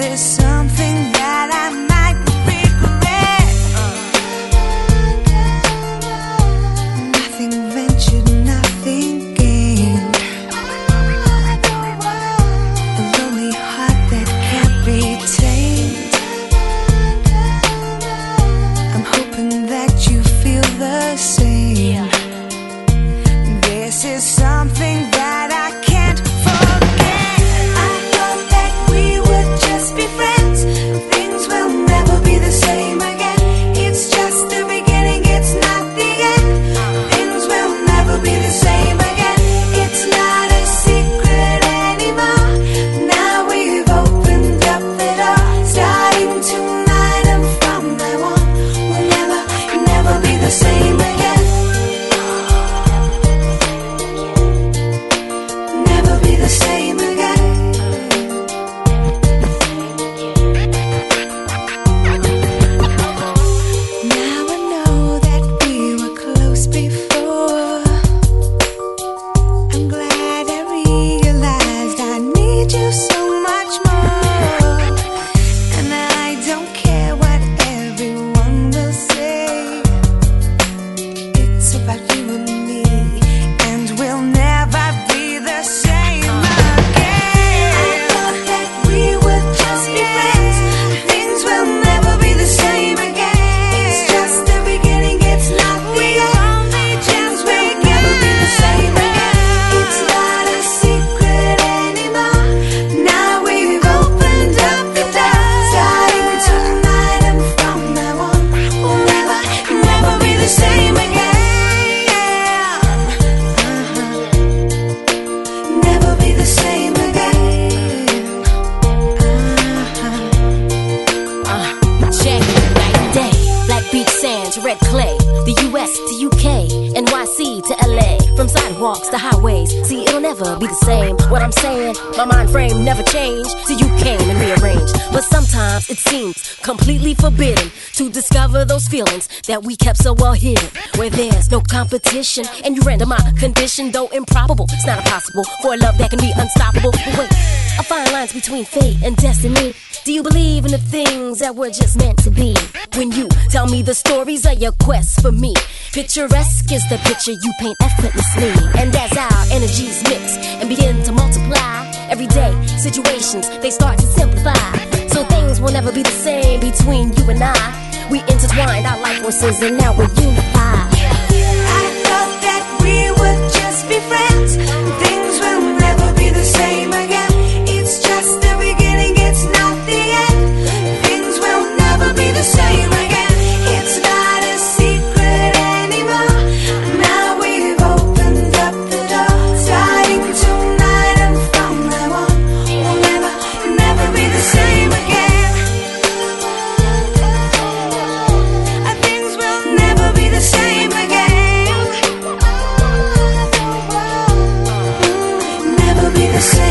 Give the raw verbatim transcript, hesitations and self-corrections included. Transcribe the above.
is something that I might regret. Nothing ventured, nothing gained. A lonely heart that can't be tamed. I'm hoping that you feel the same. This is something that I can't forget. I thought that we would just be friends. Things will never be the same again. It's just the beginning, it's not the end. Things will never be the same again. It's not a secret anymore. Now we've opened up the door. Starting tonight and from now on, we'll never, never be the same again. Never be the same again. Now I know that we were close before. I'm glad I realized I need you so much more. And I don't care what everyone will say. It's about you and me, and we'll never be the same again. I thought that we would just be friends. Things will never be the same again. It's just the beginning, it's not the end. Things will never be the same again. It's not a secret anymore. Now we've opened up the door. Starting tonight and from now on, we'll never, never be the same again. Never be the same again. Uh, check it, night and day. Black beach sand to red clay. The U S to U K, N Y C to L A. From sidewalks to highways. See, it'll never be the same. What I'm saying, my mind frame never changed till you came and rearranged. But sometimes it seems completely forbidden to discover those feelings that we kept so well hidden. Where there's no competition, and you render my condition, though improbable. It's not impossible for a love that can be unstoppable. But wait, a fine lines between fate and destiny. Do you believe in the things that were just meant to be? When you tell me the stories of your quest for me, picturesque is the picture you paint effortlessly. And as our energies mix and begin to multiply, everyday situations, they start to simplify. So things will never be the same between you and I. We intertwined our life forces and now we're unified. I thought that we would just be friends. Things will never be the same again. It's just the beginning, it's not the end. Things will never be the same again. It's not a secret anymore. Now we've opened up the door. Starting tonight and from now on, we'll never, never be the same again. Things will never be the same again. Never be the same.